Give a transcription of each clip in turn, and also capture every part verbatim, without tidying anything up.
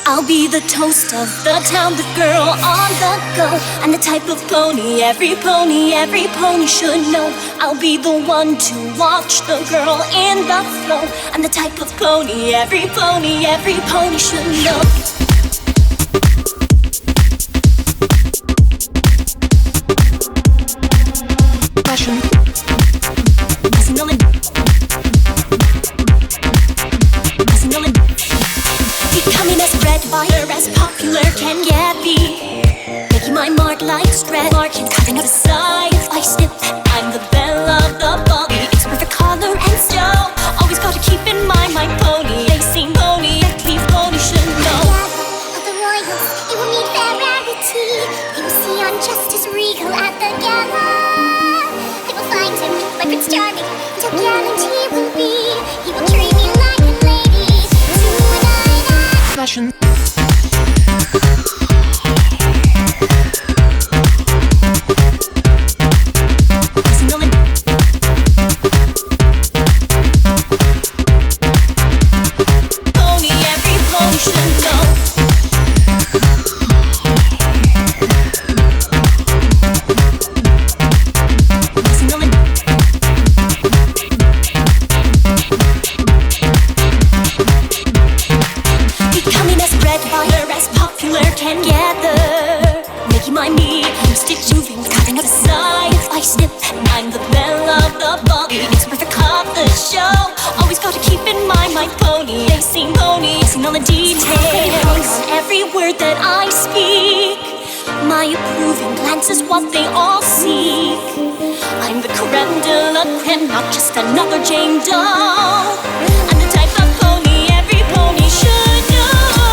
I'll be the toast of the town, the girl on the go. I'm the type of pony every pony, every pony should know. I'll be the one to watch the girl in the flow. I'm the type of pony every pony, every pony should know. Fashion. Becoming as red fire as popular can get me. Making my mark like stretch marking, carving out a side. I snip, I'm the belle of the ball. It's perfect color and style. Always gotta keep in mind my pony. They sing pony, every pony should know. Of the royals, it will mean fair rarity. They will see on Justice Regal at the gala. They will find him, my Prince Charming, and how gallant he will be. He will treat me like a lady. Tonight I Fashion. Can gather, making my me stick moving, carving out a side. I snip, I'm the belle of the ball. It's perfect of the show. Always gotta keep in mind my pony. They sing pony, sing all the details. Every word that I speak, my approving glance is what they all seek. I'm the creme de la creme, not just another Jane Doe. I'm the type of pony every pony should know.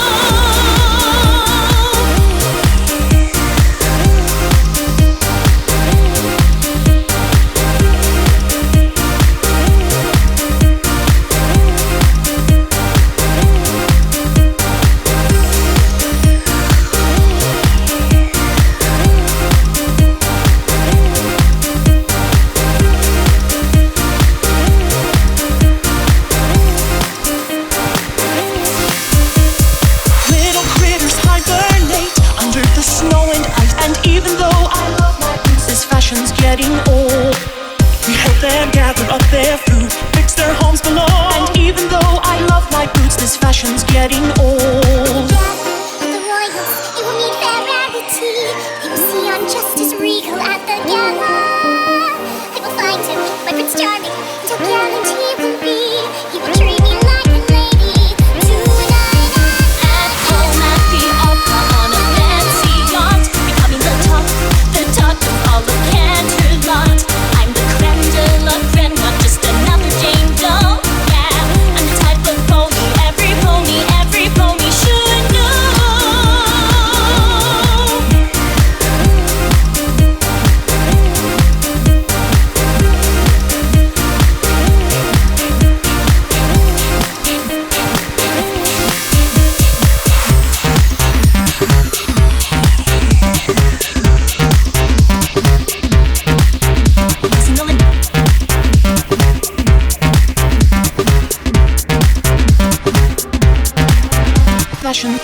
Getting old, we help them gather up their food, fix their homes below. And even though I love my boots, this fashion's getting old. Yeah, of the royals, it will mean fair rarity. They will see on Justice Regal at the gala. They will find him, my Prince Charming, and how gallant he will be. He will treat me like a lady. Tonight At home at the opera on a fancy yacht, becoming the top, the top of all the Canterlot. I'm the creme de la creme, not just another Jane Doe. Yeah, I'm the type of pony every pony, every pony should know. Fashion.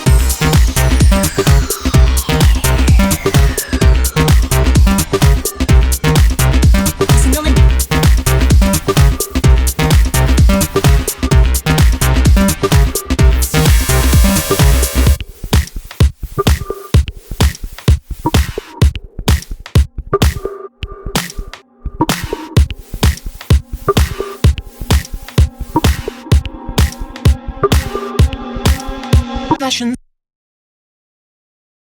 Fashion.